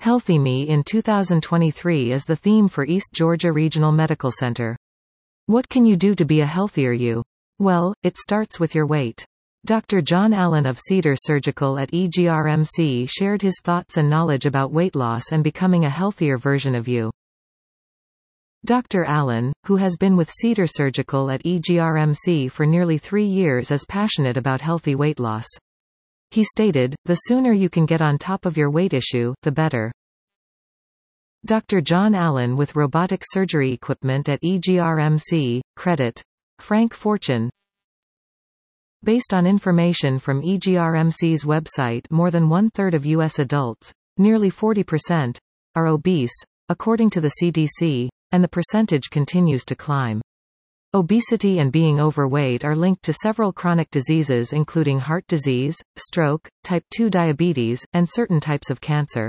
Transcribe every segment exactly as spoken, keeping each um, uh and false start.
Healthy Me in two thousand twenty-three is the theme for East Georgia Regional Medical Center. What can you do to be a healthier you? Well, it starts with your weight. Doctor John Allen of Cedar Surgical at E G R M C shared his thoughts and knowledge about weight loss and becoming a healthier version of you. Doctor Allen, who has been with Cedar Surgical at E G R M C for nearly three years, is passionate about healthy weight loss. He stated, "The sooner you can get on top of your weight issue, the better." Doctor John Allen with robotic surgery equipment at E G R M C, credit. Frank Fortune. Based on information from E G R M C's website, more than one-third of U S adults, nearly forty percent, are obese, according to the C D C, and the percentage continues to climb. Obesity and being overweight are linked to several chronic diseases including heart disease, stroke, type two diabetes, and certain types of cancer.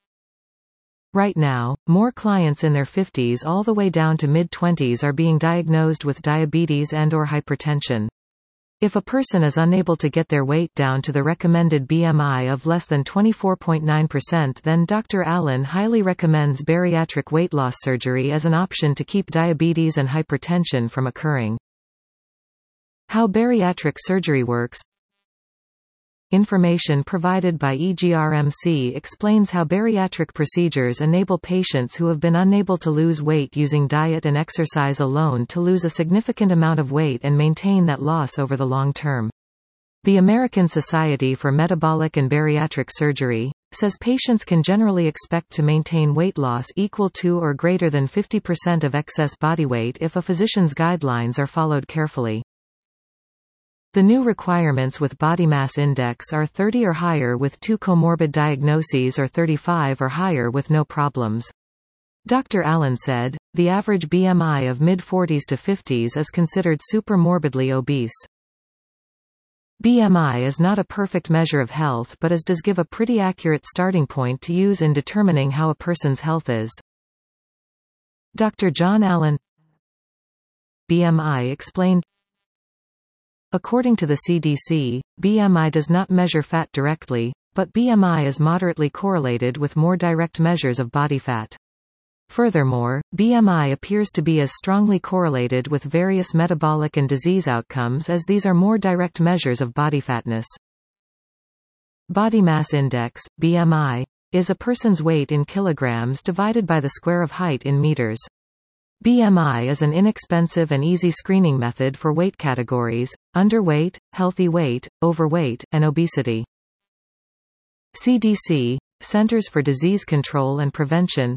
Right now, more clients in their fifties all the way down to mid-twenties are being diagnosed with diabetes and/or hypertension. If a person is unable to get their weight down to the recommended B M I of less than twenty-four point nine percent, then Doctor Allen highly recommends bariatric weight loss surgery as an option to keep diabetes and hypertension from occurring. How bariatric surgery works. Information provided by E G R M C explains how bariatric procedures enable patients who have been unable to lose weight using diet and exercise alone to lose a significant amount of weight and maintain that loss over the long term. The American Society for Metabolic and Bariatric Surgery says patients can generally expect to maintain weight loss equal to or greater than fifty percent of excess body weight if a physician's guidelines are followed carefully. The new requirements with body mass index are thirty or higher with two comorbid diagnoses or thirty-five or higher with no problems. Doctor Allen said, the average B M I of mid-forties to fifties is considered supermorbidly obese. B M I is not a perfect measure of health but is does give a pretty accurate starting point to use in determining how a person's health is. Doctor John Allen. B M I explained. According to the C D C, B M I does not measure fat directly, but B M I is moderately correlated with more direct measures of body fat. Furthermore, B M I appears to be as strongly correlated with various metabolic and disease outcomes as these are more direct measures of body fatness. Body mass index, B M I, is a person's weight in kilograms divided by the square of height in meters. B M I is an inexpensive and easy screening method for weight categories: underweight, healthy weight, overweight, and obesity. C D C, Centers for Disease Control and Prevention.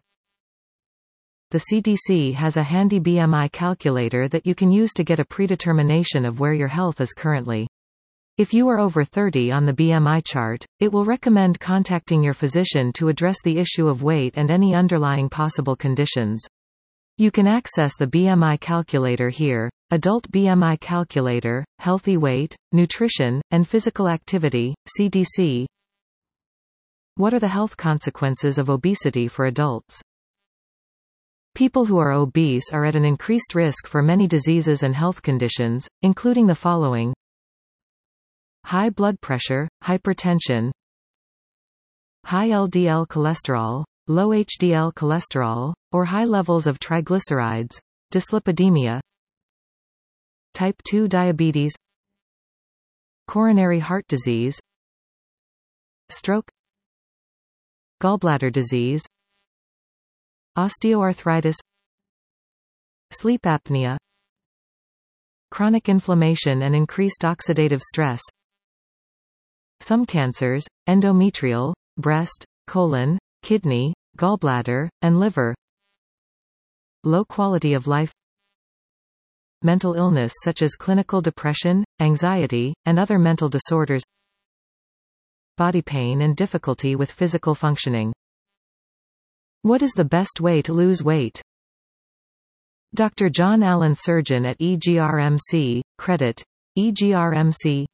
The C D C has a handy B M I calculator that you can use to get a predetermination of where your health is currently. If you are over thirty on the B M I chart, it will recommend contacting your physician to address the issue of weight and any underlying possible conditions. You can access the B M I calculator here: Adult B M I Calculator, Healthy Weight, Nutrition, and Physical Activity, C D C. What are the health consequences of obesity for adults? People who are obese are at an increased risk for many diseases and health conditions, including the following: high blood pressure, hypertension, high L D L cholesterol, low H D L cholesterol, or high levels of triglycerides, dyslipidemia, type two diabetes, coronary heart disease, stroke, gallbladder disease, osteoarthritis, sleep apnea, chronic inflammation and increased oxidative stress, some cancers, endometrial, breast, colon, kidney, gallbladder, and liver, low quality of life, mental illness such as clinical depression, anxiety, and other mental disorders, body pain and difficulty with physical functioning. What is the best way to lose weight? Doctor John Allen, surgeon at E G R M C, credit. E G R M C.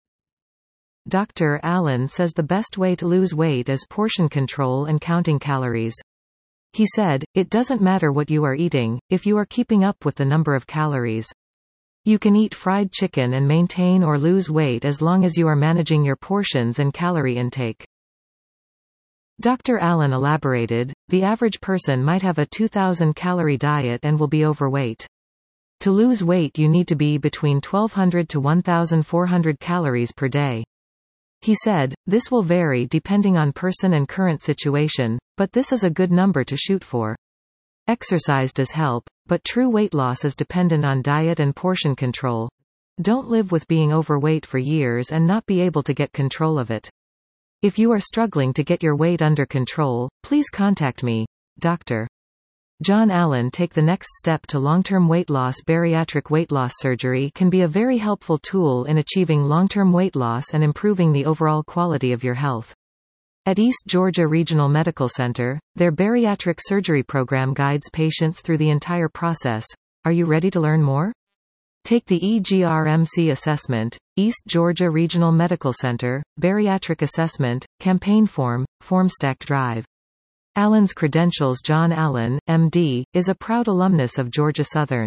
Doctor Allen says the best way to lose weight is portion control and counting calories. He said, "It doesn't matter what you are eating, if you are keeping up with the number of calories. You can eat fried chicken and maintain or lose weight as long as you are managing your portions and calorie intake." Doctor Allen elaborated, the average person might have a two thousand calorie diet and will be overweight. To lose weight you need to be between twelve hundred to one thousand four hundred calories per day. He said, this will vary depending on person and current situation, but this is a good number to shoot for. Exercise does help, but true weight loss is dependent on diet and portion control. Don't live with being overweight for years and not be able to get control of it. If you are struggling to get your weight under control, please contact me, Doctor John Allen. Take the next step to long-term weight loss. Bariatric weight loss surgery can be a very helpful tool in achieving long-term weight loss and improving the overall quality of your health. At East Georgia Regional Medical Center, their bariatric surgery program guides patients through the entire process. Are you ready to learn more? Take the E G R M C assessment, East Georgia Regional Medical Center, Bariatric Assessment, Campaign Form, FormStack Drive. Allen's credentials. John Allen, M D, is a proud alumnus of Georgia Southern.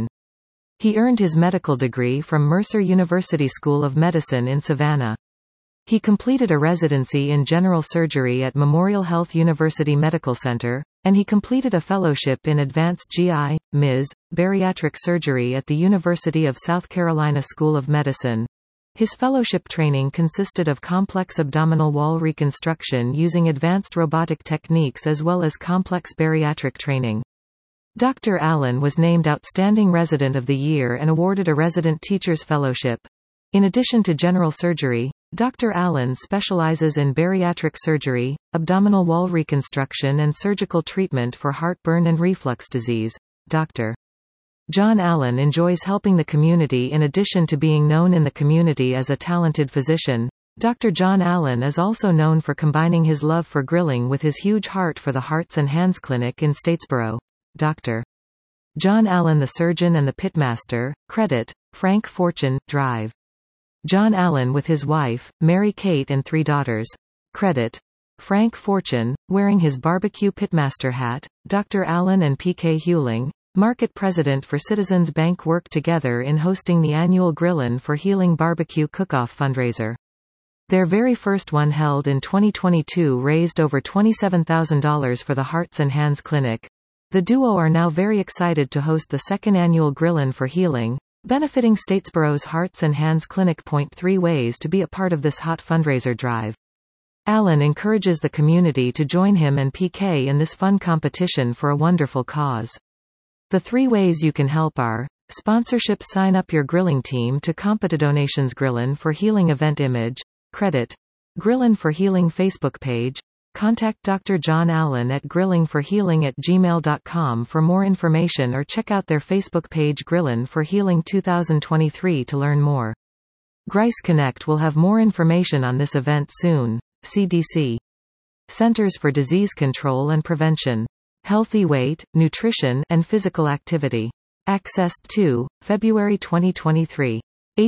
He earned his medical degree from Mercer University School of Medicine in Savannah. He completed a residency in general surgery at Memorial Health University Medical Center, and he completed a fellowship in advanced G I, M I S, bariatric surgery at the University of South Carolina School of Medicine. His fellowship training consisted of complex abdominal wall reconstruction using advanced robotic techniques as well as complex bariatric training. Doctor Allen was named Outstanding Resident of the Year and awarded a Resident Teacher's Fellowship. In addition to general surgery, Doctor Allen specializes in bariatric surgery, abdominal wall reconstruction and surgical treatment for heartburn and reflux disease. Doctor John Allen enjoys helping the community. In addition to being known in the community as a talented physician, Doctor John Allen is also known for combining his love for grilling with his huge heart for the Hearts and Hands Clinic in Statesboro. Doctor John Allen, the surgeon and the pitmaster. Credit, Frank Fortune. Drive. John Allen with his wife, Mary Kate, and three daughters. Credit, Frank Fortune, wearing his barbecue pitmaster hat. Doctor Allen and P K Hewling, market president for Citizens Bank, work together in hosting the annual Grillin' for Healing barbecue cook-off fundraiser. Their very first one, held in twenty twenty-two, raised over twenty-seven thousand dollars for the Hearts and Hands Clinic. The duo are now very excited to host the second annual Grillin' for Healing, benefiting Statesboro's Hearts and Hands Clinic. Point three ways to be a part of this hot fundraiser drive. Allen encourages the community to join him and P K in this fun competition for a wonderful cause. The three ways you can help are: sponsorship. Sign up your grilling team to Competa Donations Grillin' for Healing event image. Credit, Grillin' for Healing Facebook page. Contact Doctor John Allen at grilling for healing at gmail dot com for more information, or check out their Facebook page Grillin' for Healing twenty twenty-three to learn more. Grice Connect will have more information on this event soon. C D C. Centers for Disease Control and Prevention. Healthy weight, nutrition, and physical activity. Accessed to February twenty twenty-three.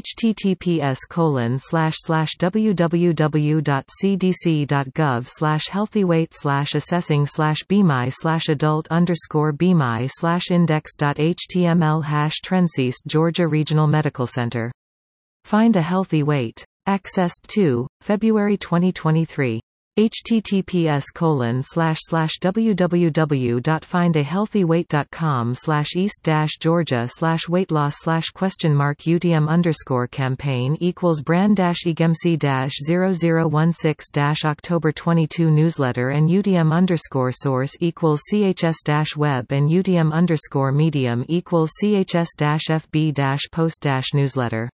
https colon slash slash www dot c d c dot gov slash healthyweight slash assessing slash bmi slash adult underscore bmi slash index dot html hash Trenseast Georgia Regional Medical Center. Find a healthy weight. Accessed to February twenty twenty-three. https colon slash slash www dot find a healthy weight dot com slash east dash georgia slash weight loss slash question mark utm underscore campaign equals brand dash egemc dash zero zero one six dash october twenty-two newsletter and utm underscore source equals chs dash web and utm underscore medium equals chs dash fb dash post dash newsletter.